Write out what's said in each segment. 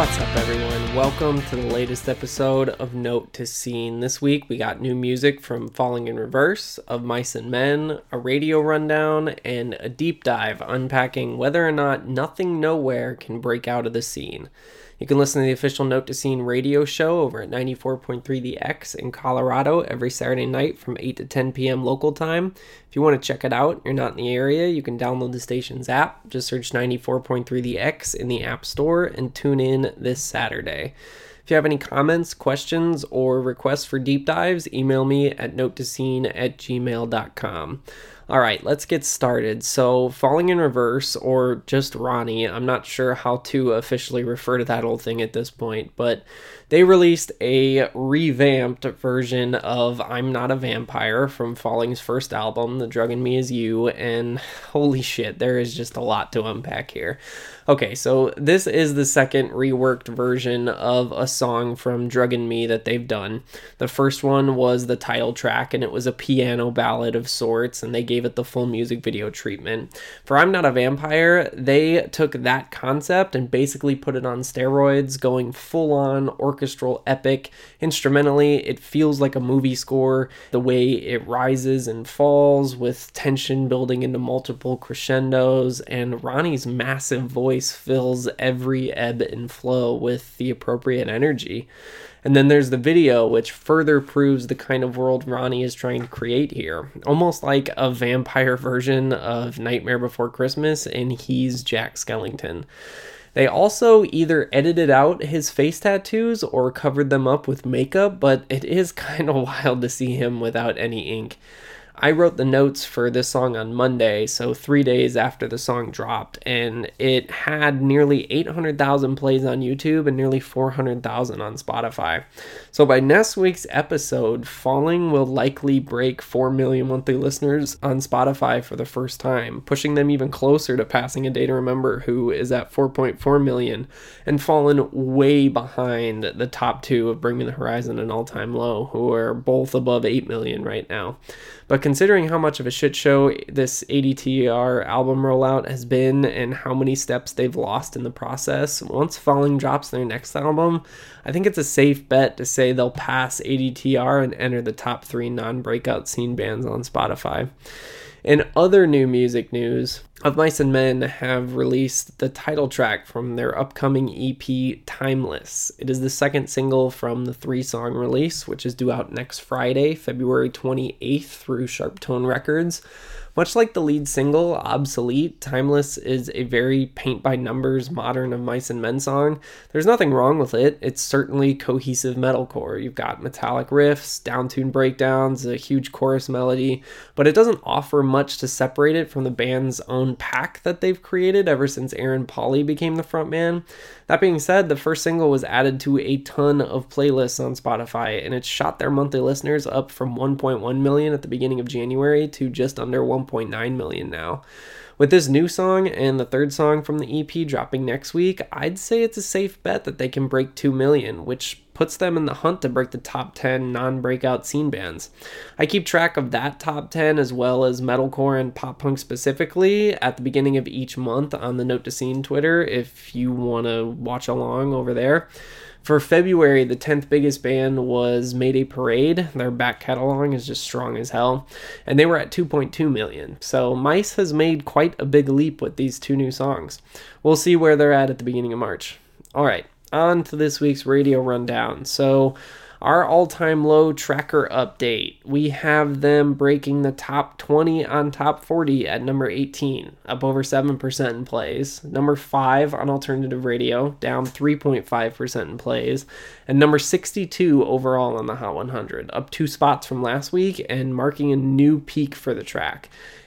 What's up, everyone? Welcome to the latest episode of Note to Scene. This week we got new music from Falling in Reverse, Of Mice and Men, a radio rundown, and a deep dive unpacking whether or not Nothing Nowhere can break out of the scene. You can listen to the official Note to Scene radio show over at 94.3 The X in Colorado every Saturday night from 8 to 10 p.m. local time. If you want to check it out, you're not in the area, you can download the station's app. Just search 94.3 The X in the App Store and tune in this Saturday. If you have any comments, questions, or requests for deep dives, email me at notetoscene@gmail.com. All right, let's get started. So, Falling in Reverse, or just Ronnie, I'm not sure how to officially refer to that whole thing at this point, but they released a revamped version of I'm Not a Vampire from Falling's first album, The Drug in Me Is You, and holy shit, there is just a lot to unpack here. Okay, so this is the second reworked version of a song from Drug in Me that they've done. The first one was the title track, and it was a piano ballad of sorts, and they gave it the full music video treatment. For I'm Not a Vampire, they took that concept and basically put it on steroids, going full-on orchestral epic. Instrumentally, it feels like a movie score, the way it rises and falls with tension building into multiple crescendos, and Ronnie's massive voice fills every ebb and flow with the appropriate energy. And then there's the video, which further proves the kind of world Ronnie is trying to create here. Almost like a vampire version of Nightmare Before Christmas, and he's Jack Skellington. They also either edited out his face tattoos or covered them up with makeup, but it is kind of wild to see him without any ink. I wrote the notes for this song on Monday, so 3 days after the song dropped, and it had nearly 800,000 plays on YouTube and nearly 400,000 on Spotify. So by next week's episode, Falling will likely break 4 million monthly listeners on Spotify for the first time, pushing them even closer to passing A Day to Remember, who is at 4.4 million, and fallen way behind the top two of Bring Me the Horizon and All Time Low, who are both above 8 million right now. But considering how much of a shit show this ADTR album rollout has been and how many steps they've lost in the process, once Falling drops their next album, I think it's a safe bet to say they'll pass ADTR and enter the top 3 non-breakout scene bands on Spotify. In other new music news, Of Mice and Men have released the title track from their upcoming EP, Timeless. It is the second single from the 3-song release, which is due out next Friday, February 28th through Sharptone Records. Much like the lead single, Obsolete, Timeless is a very paint-by-numbers modern Of Mice and Men song. There's nothing wrong with it. It's certainly cohesive metalcore. You've got metallic riffs, down-tuned breakdowns, a huge chorus melody, but it doesn't offer much to separate it from the band's own pack that they've created ever since Aaron Pauley became the frontman. That being said, the first single was added to a ton of playlists on Spotify, and it shot their monthly listeners up from 1.1 million at the beginning of January to just under 1.9 million now. With this new song and the third song from the EP dropping next week, I'd say it's a safe bet that they can break 2 million, which puts them in the hunt to break the top 10 non-breakout scene bands. I keep track of that top 10 as well as metalcore and pop punk specifically at the beginning of each month on the Note to Scene Twitter if you want to watch along over there. For February, the 10th biggest band was Mayday Parade. Their back catalog is just strong as hell, and they were at 2.2 million. So Mice has made quite a big leap with these 2 new songs. We'll see where they're at the beginning of March. All right, on to this week's radio rundown. So our all-time low tracker update. We have them breaking the top 20 on top 40 at number 18, up over 7% in plays. Number 5 on alternative radio, down 3.5% in plays. And number 62 overall on the Hot 100, up 2 spots from last week and marking a new peak for the track.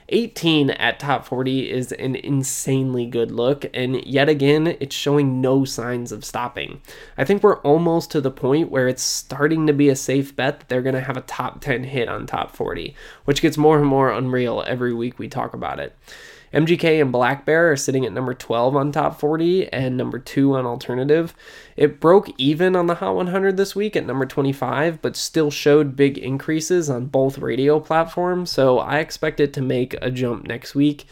18 at top 40 is an insanely good look, and yet again, it's showing no signs of stopping. I think we're almost to the point where it's starting to be a safe bet that they're going to have a top 10 hit on top 40, which gets more and more unreal every week we talk about it. MGK and Black Bear are sitting at number 12 on top 40 and number 2 on alternative. It broke even on the Hot 100 this week at number 25, but still showed big increases on both radio platforms, so I expect it to make a jump next week.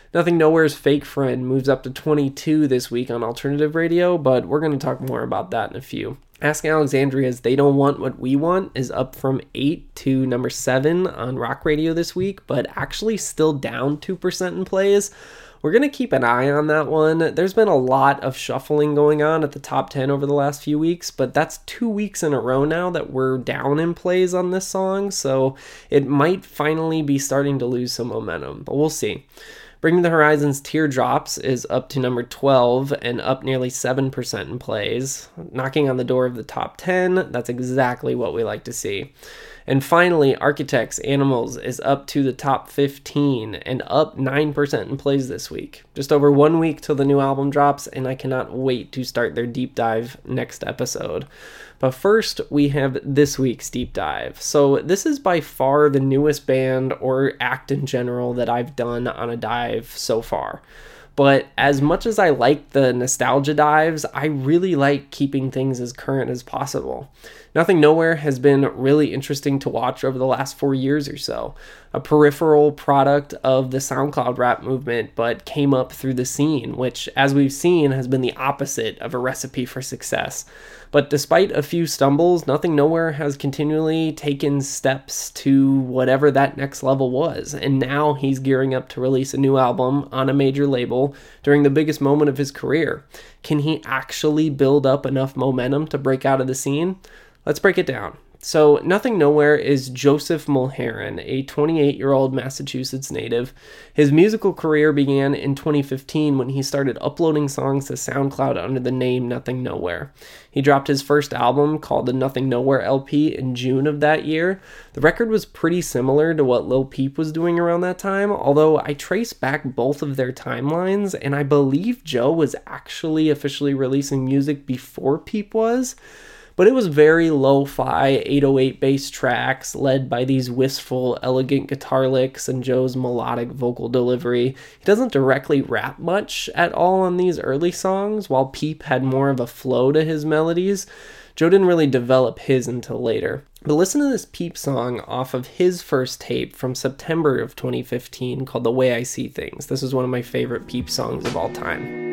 Nothing Nowhere's Fake Friend moves up to 22 this week on alternative radio, but we're going to talk more about that in a few. Asking Alexandria's They Don't Want What We Want is up from 8 to number 7 on rock radio this week, but actually still down 2% in plays. We're going to keep an eye on that one. There's been a lot of shuffling going on at the top 10 over the last few weeks, but that's 2 weeks in a row now that we're down in plays on this song, so it might finally be starting to lose some momentum, but we'll see. Bring Me the Horizon's Teardrops is up to number 12 and up nearly 7% in plays. Knocking on the door of the top 10, that's exactly what we like to see. And finally, Architects Animals is up to the top 15 and up 9% in plays this week. Just over 1 week till the new album drops, and I cannot wait to start their deep dive next episode. But first, we have this week's deep dive. So this is by far the newest band or act in general that I've done on a dive so far. But as much as I like the nostalgia dives, I really like keeping things as current as possible. Nothing Nowhere has been really interesting to watch over the last 4 years or so. A peripheral product of the SoundCloud rap movement, but came up through the scene, which, as we've seen, has been the opposite of a recipe for success. But despite a few stumbles, Nothing Nowhere has continually taken steps to whatever that next level was. And now he's gearing up to release a new album on a major label during the biggest moment of his career. Can he actually build up enough momentum to break out of the scene? Let's break it down. So Nothing Nowhere is Joseph Mulherin, a 28-year-old Massachusetts native. His musical career began in 2015 when he started uploading songs to SoundCloud under the name Nothing Nowhere. He dropped his first album called the Nothing Nowhere LP in June of that year. The record was pretty similar to what Lil Peep was doing around that time, although I trace back both of their timelines, and I believe Joe was actually officially releasing music before Peep was. But it was very lo-fi 808 bass tracks led by these wistful, elegant guitar licks and Joe's melodic vocal delivery. He doesn't directly rap much at all on these early songs, while Peep had more of a flow to his melodies. Joe didn't really develop his until later. But listen to this Peep song off of his first tape from September of 2015 called The Way I See Things. This is one of my favorite Peep songs of all time.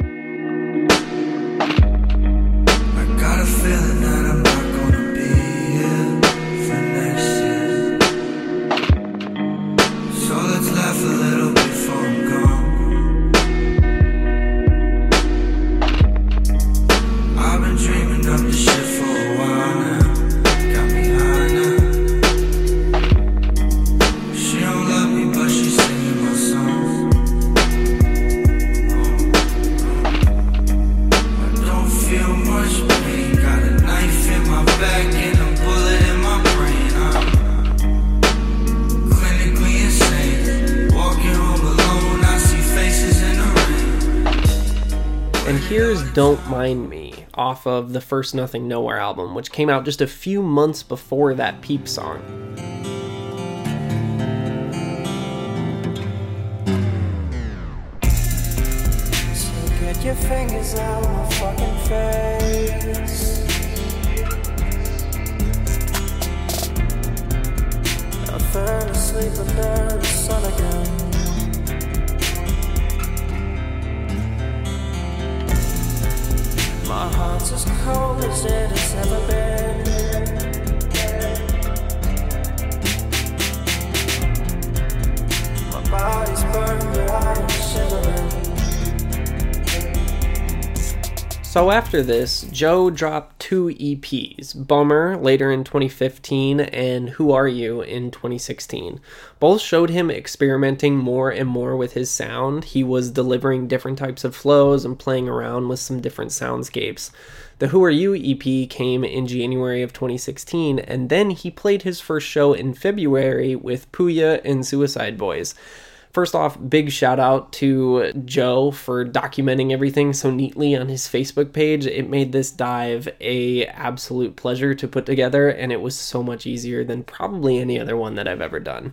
I got a feeling that I'm not gonna be here for next year. So let's laugh a little before I'm gone. I've been dreaming up this shit for a while now. Got me high now. She don't love me, but she's singing my songs. I don't feel much pain. Got a knife in my back and a bullet in my brain. I'm clinically insane. Walking home alone, I see faces in the rain. And here's Don't Mind Me off of the first Nothing Nowhere album, which came out just a few months before that Peep song. So get your fingers out of my fucking face. I fell asleep under the sun again. My heart's as cold as it has ever been. My body's burned, but I'm shivering. So after this, Joe dropped 2 EPs, Bummer later in 2015 and Who Are You in 2016. Both showed him experimenting more and more with his sound. He was delivering different types of flows and playing around with some different soundscapes. The Who Are You EP came in January of 2016, and then he played his first show in February with Puya and Suicide Boys. First off, big shout out to Joe for documenting everything so neatly on his Facebook page. It made this dive a absolute pleasure to put together, and it was so much easier than probably any other one that I've ever done.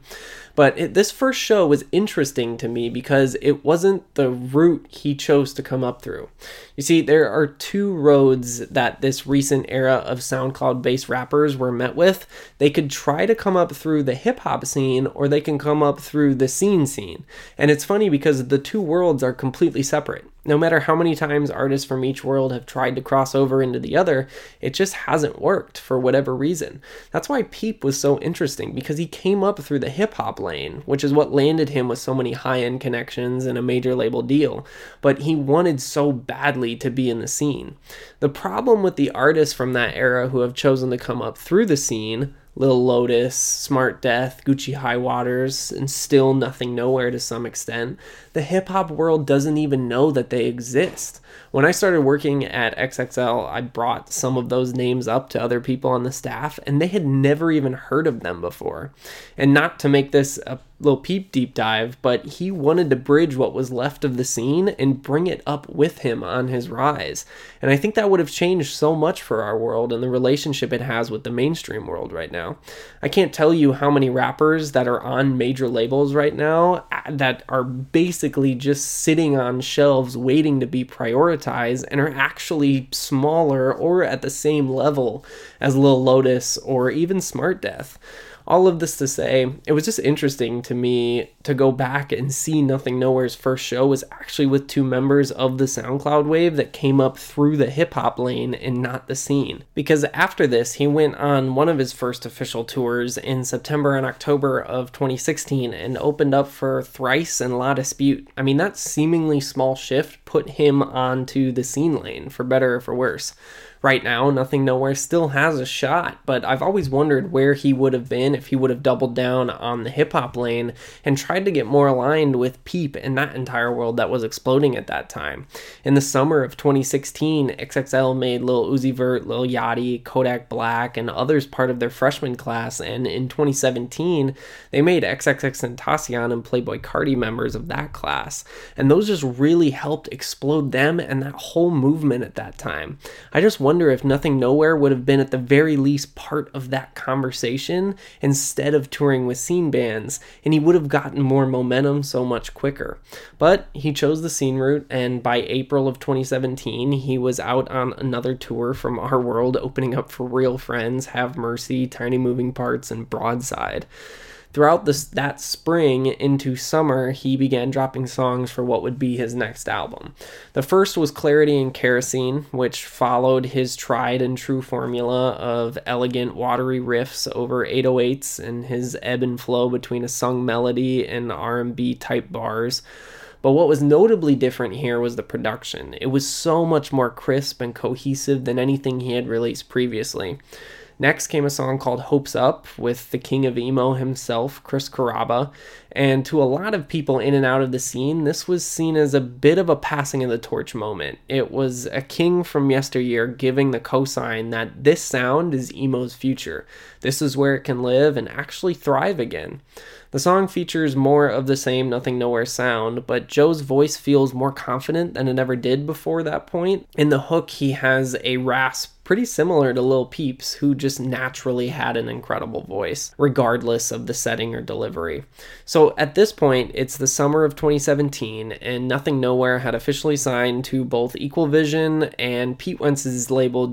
But this first show was interesting to me because it wasn't the route he chose to come up through. You see, there are two roads that this recent era of SoundCloud-based rappers were met with. They could try to come up through the hip-hop scene, or they can come up through the scene. And it's funny because the two worlds are completely separate. No matter how many times artists from each world have tried to cross over into the other, it just hasn't worked for whatever reason. That's why Peep was so interesting, because he came up through the hip-hop lane, which is what landed him with so many high-end connections and a major label deal. But he wanted so badly to be in the scene. The problem with the artists from that era who have chosen to come up through the scene, Lil Lotus, Smart Death, Gucci High Waters, and still Nothing Nowhere to some extent, the hip-hop world doesn't even know that they exist. When I started working at XXL, I brought some of those names up to other people on the staff, and they had never even heard of them before. And not to make this a little Peep deep dive, but he wanted to bridge what was left of the scene and bring it up with him on his rise. And I think that would have changed so much for our world and the relationship it has with the mainstream world right now. I can't tell you how many rappers that are on major labels right now that are basically just sitting on shelves waiting to be prioritized and are actually smaller or at the same level as Lil Lotus or even Smart Death. All of this to say, it was just interesting to me to go back and see Nothing Nowhere's first show was actually with two members of the SoundCloud wave that came up through the hip-hop lane and not the scene. Because after this, he went on one of his first official tours in September and October of 2016 and opened up for Thrice and La Dispute. I mean, that seemingly small shift put him onto the scene lane, for better or for worse. Right now, Nothing Nowhere still has a shot, but I've always wondered where he would have been if he would have doubled down on the hip-hop lane and tried to get more aligned with Peep and that entire world that was exploding at that time. In the summer of 2016, XXL made Lil Uzi Vert, Lil Yachty, Kodak Black, and others part of their freshman class, and in 2017, they made XXXTentacion and Playboi Carti members of that class, and those just really helped explode them and that whole movement at that time. I just wonder if Nothing Nowhere would have been at the very least part of that conversation instead of touring with scene bands, and he would have gotten more momentum so much quicker. But he chose the scene route, and by April of 2017, he was out on another tour from our world, opening up for Real Friends, Have Mercy, Tiny Moving Parts, and Broadside. Throughout that spring into summer, he began dropping songs for what would be his next album. The first was Clarity and Kerosene, which followed his tried and true formula of elegant, watery riffs over 808s and his ebb and flow between a sung melody and R&B type bars. But what was notably different here was the production. It was so much more crisp and cohesive than anything he had released previously. Next came a song called Hopes Up with the king of emo himself, Chris Carrabba, and to a lot of people in and out of the scene, this was seen as a bit of a passing of the torch moment. It was a king from yesteryear giving the cosign that this sound is emo's future. This is where it can live and actually thrive again. The song features more of the same Nothing Nowhere sound, but Joe's voice feels more confident than it ever did before that point. In the hook, he has a rasp pretty similar to Lil Peep's, who just naturally had an incredible voice, regardless of the setting or delivery. So at this point, it's the summer of 2017, and Nothing Nowhere had officially signed to both Equal Vision and Pete Wentz's label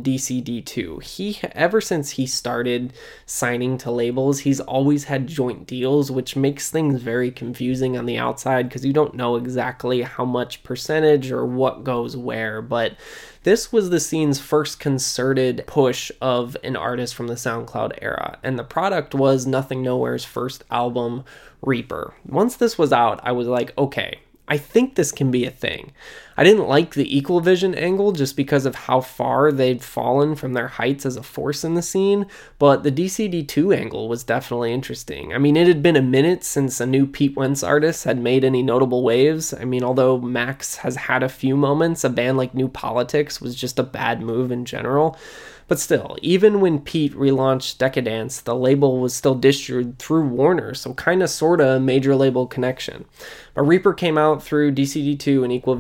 DCD2. Ever since he started signing to labels, he's always had joint deals, which makes things very confusing on the outside because you don't know exactly how much percentage or what goes where, but this was the scene's first concerted push of an artist from the SoundCloud era, and the product was Nothing Nowhere's first album, Reaper. Once this was out, I was like, okay, I think this can be a thing. I didn't like the Equal Vision angle just because of how far they'd fallen from their heights as a force in the scene, but the DCD2 angle was definitely interesting. I mean, it had been a minute since a new Pete Wentz artist had made any notable waves. I mean, although Max has had a few moments, a band like New Politics was just a bad move in general. But still, even when Pete relaunched Decadence, the label was still distributed through Warner, so kinda sorta a major label connection. But Reaper came out through DCD2 and Equal Vision on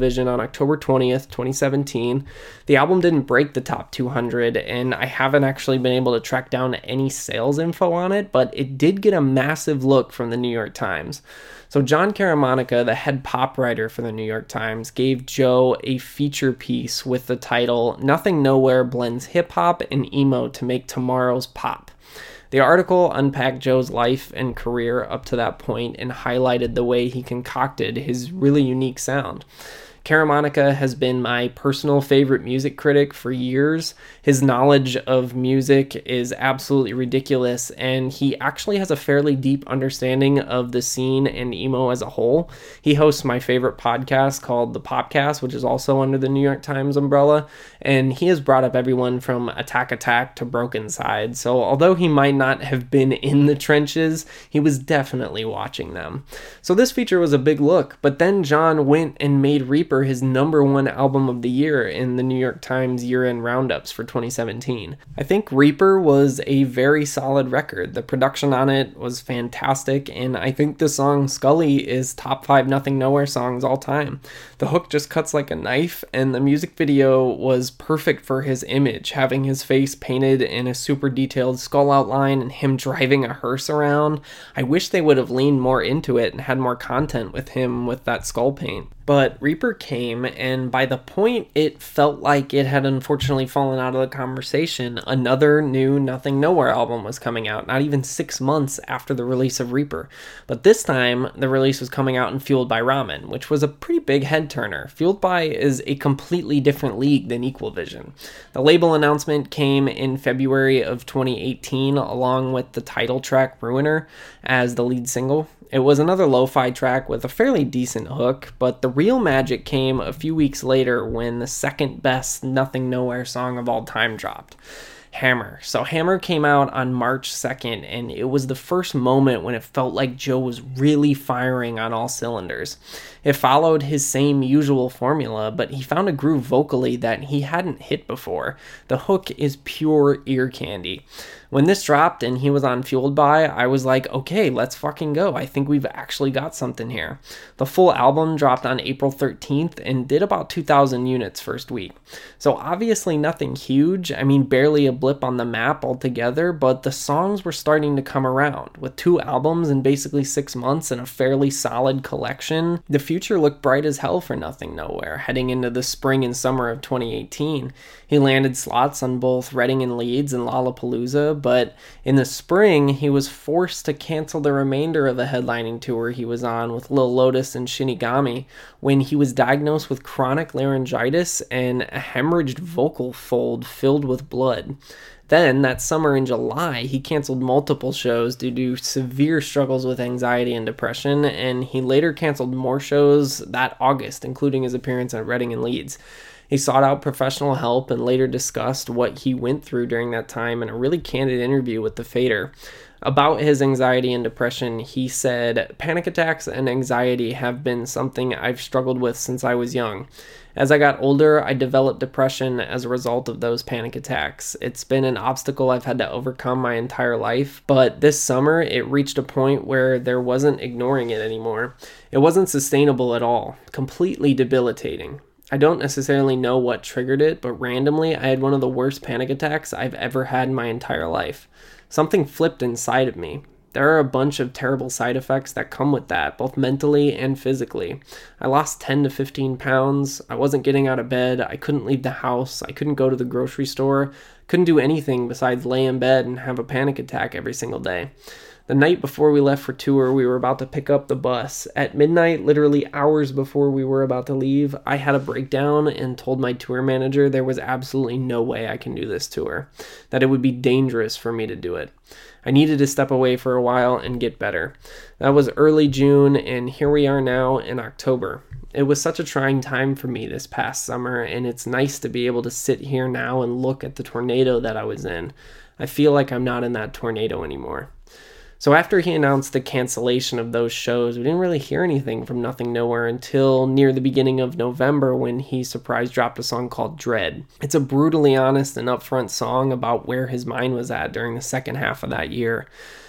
October 20th, 2017. The album didn't break the top 200, and I haven't actually been able to track down any sales info on it, but it did get a massive look from the New York Times. So John Caramanica, the head pop writer for the New York Times, gave Joe a feature piece with the title, "Nothing Nowhere Blends Hip-Hop and Emo to Make Tomorrow's Pop." The article unpacked Joe's life and career up to that point and highlighted the way he concocted his really unique sound. Caramanica has been my personal favorite music critic for years. His knowledge of music is absolutely ridiculous, and he actually has a fairly deep understanding of the scene and emo as a whole. He hosts my favorite podcast called The Popcast, which is also under the New York Times umbrella, and he has brought up everyone from Attack Attack to Broken Side. So although he might not have been in the trenches, he was definitely watching them. So this feature was a big look, but then John went and made Reaper his #1 album of the year in the New York Times year-end roundups for 2017. I think Reaper was a very solid record. The production on it was fantastic, and I think the song Scully is top 5 Nothing Nowhere songs all time. The hook just cuts like a knife, and the music video was perfect for his image, having his face painted in a super detailed skull outline and him driving a hearse around. I wish they would have leaned more into it and had more content with him with that skull paint. But Reaper came, and by the point it felt like it had unfortunately fallen out of the conversation, another new Nothing Nowhere album was coming out, not even 6 months after the release of Reaper. But this time, the release was coming out in Fueled by Ramen, which was a pretty big head turner. Fueled by is a completely different league than Equal Vision. The label announcement came in February of 2018, along with the title track Ruiner as the lead single. It was another lo-fi track with a fairly decent hook, but the real magic came a few weeks later when the second best Nothing Nowhere song of all time dropped. Hammer. So Hammer came out on March 2nd, and it was the first moment when it felt like Joe was really firing on all cylinders. It followed his same usual formula, but he found a groove vocally that he hadn't hit before. The hook is pure ear candy. When this dropped and he was on Fueled By, I was like, okay, let's fucking go. I think we've actually got something here. The full album dropped on April 13th and did about 2,000 units first week. So obviously nothing huge. I mean, barely a blip on the map altogether, but the songs were starting to come around. With 2 albums in basically 6 months and a fairly solid collection, the future looked bright as hell for Nothing Nowhere. Heading into the spring and summer of 2018, he landed slots on both Reading and Leeds and Lollapalooza, but in the spring, he was forced to cancel the remainder of the headlining tour he was on with Lil Lotus and Shinigami when he was diagnosed with chronic laryngitis and a hemorrhaged vocal fold filled with blood. Then, that summer in July, he canceled multiple shows due to severe struggles with anxiety and depression, and he later canceled more shows that August, including his appearance at Reading and Leeds. He sought out professional help and later discussed what he went through during that time in a really candid interview with The Fader. About his anxiety and depression, he said, "Panic attacks and anxiety have been something I've struggled with since I was young. As I got older, I developed depression as a result of those panic attacks. It's been an obstacle I've had to overcome my entire life, but this summer it reached a point where there wasn't ignoring it anymore. It wasn't sustainable at all, completely debilitating. I don't necessarily know what triggered it, but randomly I had one of the worst panic attacks I've ever had in my entire life. Something flipped inside of me. There are a bunch of terrible side effects that come with that, both mentally and physically. I lost 10 to 15 pounds. I wasn't getting out of bed. I couldn't leave the house. I couldn't go to the grocery store. Couldn't do anything besides lay in bed and have a panic attack every single day. The night before we left for tour, we were about to pick up the bus. At midnight, literally hours before we were about to leave, I had a breakdown and told my tour manager there was absolutely no way I can do this tour, that it would be dangerous for me to do it. I needed to step away for a while and get better. That was early June, and here we are now in October. It was such a trying time for me this past summer, and it's nice to be able to sit here now and look at the tornado that I was in. I feel like I'm not in that tornado anymore. So after he announced the cancellation of those shows, we didn't really hear anything from Nothing Nowhere until near the beginning of November when he surprise dropped a song called Dread. It's a brutally honest and upfront song about where his mind was at during the second half of that year.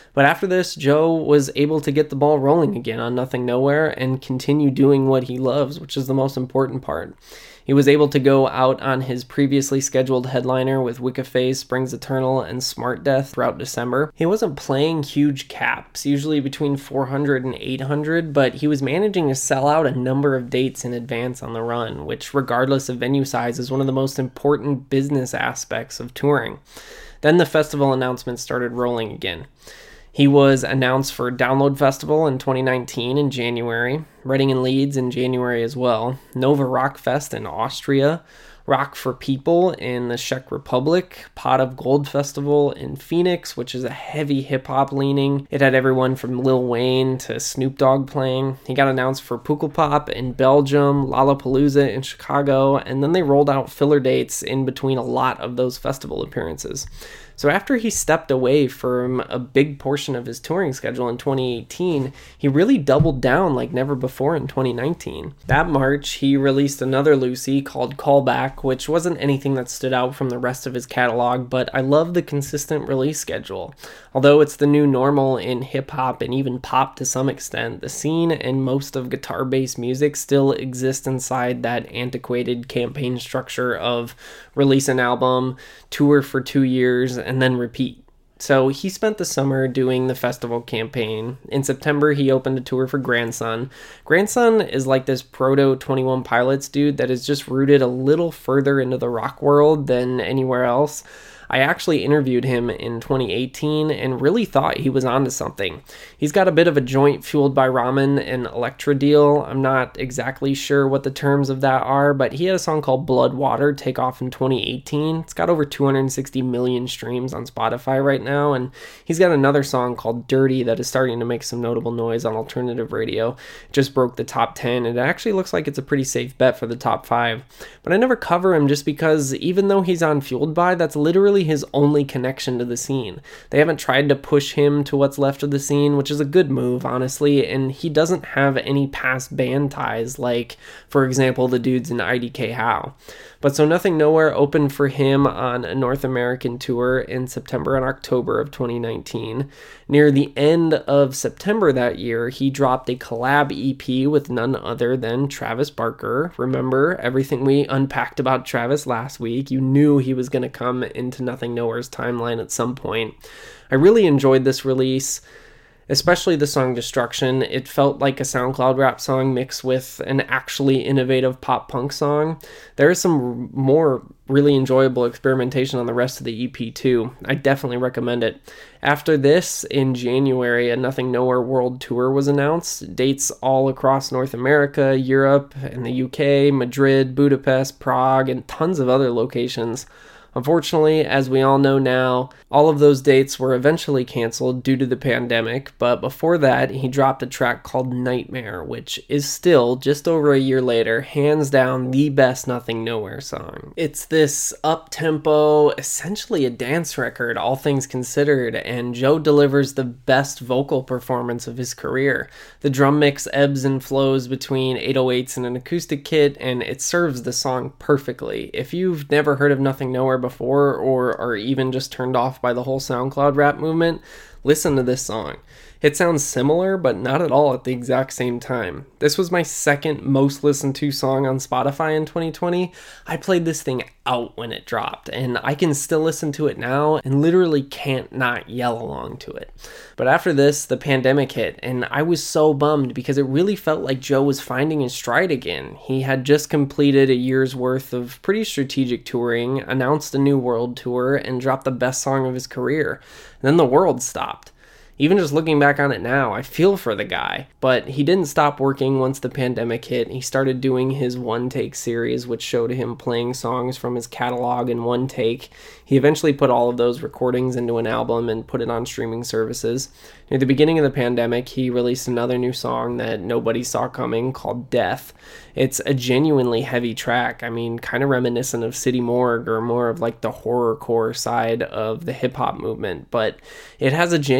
But after this, Joe was able to get the ball rolling again on Nothing Nowhere and continue doing what he loves, which is the most important part. He was able to go out on his previously scheduled headliner with Wicca Phase, Springs Eternal, and Smart Death throughout December. He wasn't playing huge caps, usually between 400 and 800, but he was managing to sell out a number of dates in advance on the run, which, regardless of venue size, is one of the most important business aspects of touring. Then the festival announcements started rolling again. He was announced for Download Festival in 2019 in January, Reading and Leeds in January as well, Nova Rock Fest in Austria, Rock for People in the Czech Republic, Pot of Gold Festival in Phoenix, which is a heavy hip-hop leaning. It had everyone from Lil Wayne to Snoop Dogg playing. He got announced for Pukkelpop in Belgium, Lollapalooza in Chicago, and then they rolled out filler dates in between a lot of those festival appearances. So after he stepped away from a big portion of his touring schedule in 2018, he really doubled down like never before in 2019. That March, he released another Lucy called Callback, which wasn't anything that stood out from the rest of his catalog, but I love the consistent release schedule. Although it's the new normal in hip-hop and even pop to some extent, the scene and most of guitar-based music still exist inside that antiquated campaign structure of release an album, tour for 2 years, and then repeat. So he spent the summer doing the festival campaign. In September, he opened a tour for Grandson. Grandson is like this proto 21 Pilots dude that is just rooted a little further into the rock world than anywhere else. I actually interviewed him in 2018 and really thought he was onto something. He's got a bit of a joint fueled by ramen and Electra deal. I'm not exactly sure what the terms of that are, but he had a song called Blood Water take off in 2018. It's got over 260 million streams on Spotify right now, and he's got another song called Dirty that is starting to make some notable noise on alternative radio. It just broke the top 10, and it actually looks like it's a pretty safe bet for the top 5. But I never cover him just because even though he's on Fueled By, that's literally his only connection to the scene. They haven't tried to push him to what's left of the scene, which is a good move, honestly, and he doesn't have any past band ties like, for example, the dudes in IDK How. But so Nothing Nowhere opened for him on a North American tour in September and October of 2019. Near the end of September that year, he dropped a collab EP with none other than Travis Barker. Remember everything we unpacked about Travis last week? You knew he was going to come into Nothing Nowhere's timeline at some point. I really enjoyed this release, especially the song Destruction. It felt like a SoundCloud rap song mixed with an actually innovative pop punk song. There is some more really enjoyable experimentation on the rest of the EP too. I definitely recommend it. After this, in January, a Nothing Nowhere World Tour was announced. Dates all across North America, Europe, and the UK, Madrid, Budapest, Prague, and tons of other locations. Unfortunately, as we all know now, all of those dates were eventually canceled due to the pandemic, but before that, he dropped a track called Nightmare, which is still, just over a year later, hands down the best Nothing Nowhere song. It's this up-tempo, essentially a dance record, all things considered, and Joe delivers the best vocal performance of his career. The drum mix ebbs and flows between 808s and an acoustic kit, and it serves the song perfectly. If you've never heard of Nothing Nowhere before, or are even just turned off by the whole SoundCloud rap movement, listen to this song. It sounds similar, but not at all at the exact same time. This was my second most listened to song on Spotify in 2020. I played this thing out when it dropped, and I can still listen to it now and literally can't not yell along to it. But after this, the pandemic hit, and I was so bummed because it really felt like Joe was finding his stride again. He had just completed a year's worth of pretty strategic touring, announced a new world tour, and dropped the best song of his career. And then the world stopped. Even just looking back on it now, I feel for the guy. But he didn't stop working once the pandemic hit. He started doing his One Take series, which showed him playing songs from his catalog in one take. He eventually put all of those recordings into an album and put it on streaming services. Near the beginning of the pandemic, he released another new song that nobody saw coming called Death. It's a genuinely heavy track. I mean, kind of reminiscent of City Morgue or more of like the horrorcore side of the hip-hop movement. But it has a genuine break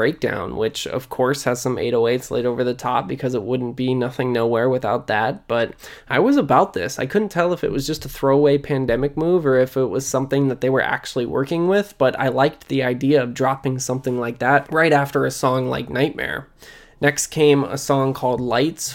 breakdown, which of course has some 808s laid over the top because it wouldn't be Nothing Nowhere without that. But I was about this. I couldn't tell if it was just a throwaway pandemic move or if it was something that they were actually working with, but I liked the idea of dropping something like that right after a song like Nightmare. Next came a song called Lights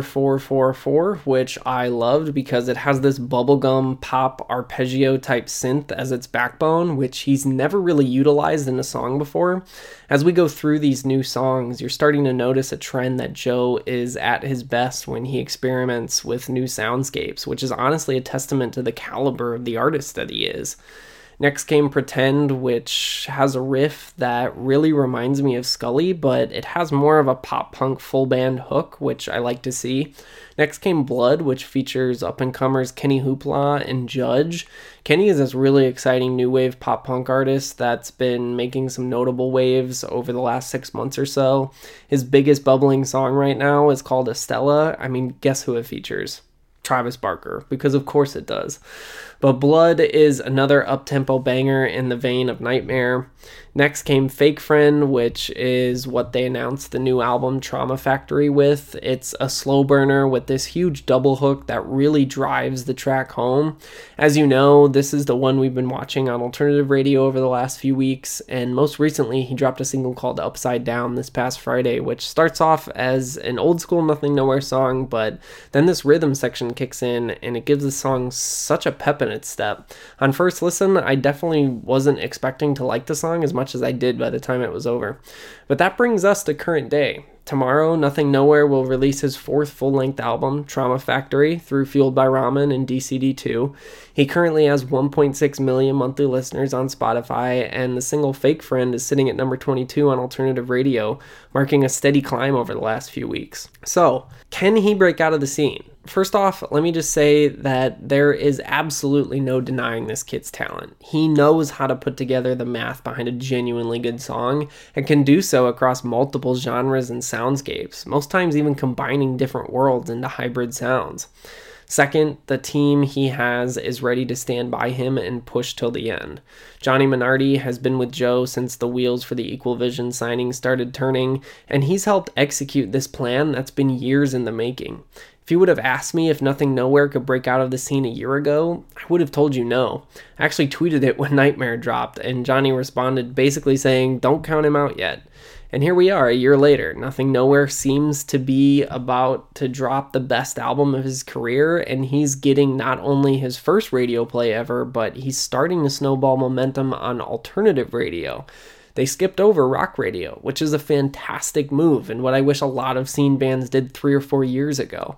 4444, which I loved because it has this bubblegum pop arpeggio type synth as its backbone, which he's never really utilized in a song before. As we go through these new songs, you're starting to notice a trend that Joe is at his best when he experiments with new soundscapes, which is honestly a testament to the caliber of the artist that he is. Next came Pretend, which has a riff that really reminds me of Scully, but it has more of a pop-punk full band hook, which I like to see. Next came Blood, which features up-and-comers Kenny Hoopla and Judge. Kenny is this really exciting new wave pop-punk artist that's been making some notable waves over the last 6 months or so. His biggest bubbling song right now is called Estella. I mean, guess who it features? Travis Barker, because of course it does. But Blood is another up-tempo banger in the vein of Nightmare. Next came Fake Friend, which is what they announced the new album Trauma Factory with. It's a slow burner with this huge double hook that really drives the track home. As you know, this is the one we've been watching on alternative radio over the last few weeks, and most recently he dropped a single called Upside Down this past Friday, which starts off as an old school Nothing Nowhere song, but then this rhythm section kicks in and it gives the song such a pep in its step. On first listen, I definitely wasn't expecting to like the song as much as I did by the time it was over. But that brings us to current day. Tomorrow, Nothing Nowhere will release his fourth full-length album, Trauma Factory, through Fueled by Ramen and DCD2. He currently has 1.6 million monthly listeners on Spotify, and the single Fake Friend is sitting at number 22 on alternative radio, marking a steady climb over the last few weeks. So, can he break out of the scene? First off, let me just say that there is absolutely no denying this kid's talent. He knows how to put together the math behind a genuinely good song and can do so across multiple genres and soundscapes, most times even combining different worlds into hybrid sounds. Second, the team he has is ready to stand by him and push till the end. Johnny Minardi has been with Joe since the wheels for the Equal Vision signing started turning, and he's helped execute this plan that's been years in the making. If you would have asked me if Nothing Nowhere could break out of the scene a year ago, I would have told you no. I actually tweeted it when Nightmare dropped, and Johnny responded basically saying, don't count him out yet. And here we are a year later. Nothing Nowhere seems to be about to drop the best album of his career, and he's getting not only his first radio play ever, but he's starting to snowball momentum on alternative radio. They skipped over rock radio, which is a fantastic move and what I wish a lot of scene bands did 3 or 4 years ago.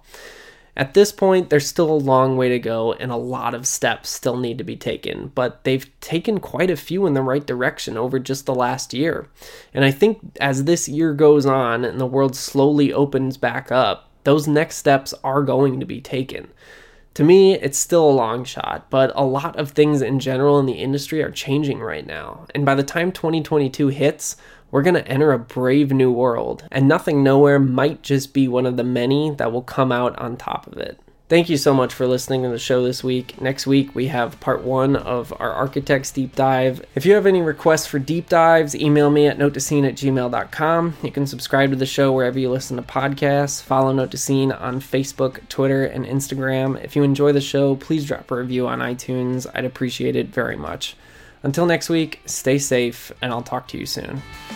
At this point, there's still a long way to go and a lot of steps still need to be taken, but they've taken quite a few in the right direction over just the last year. And I think as this year goes on and the world slowly opens back up, those next steps are going to be taken. To me, it's still a long shot, but a lot of things in general in the industry are changing right now. And by the time 2022 hits, we're going to enter a brave new world, and Nothing Nowhere might just be one of the many that will come out on top of it. Thank you so much for listening to the show this week. Next week, we have part 1 of our Architects Deep Dive. If you have any requests for deep dives, email me at notetoscene@gmail.com. You can subscribe to the show wherever you listen to podcasts. Follow Note to Scene on Facebook, Twitter, and Instagram. If you enjoy the show, please drop a review on iTunes. I'd appreciate it very much. Until next week, stay safe, and I'll talk to you soon.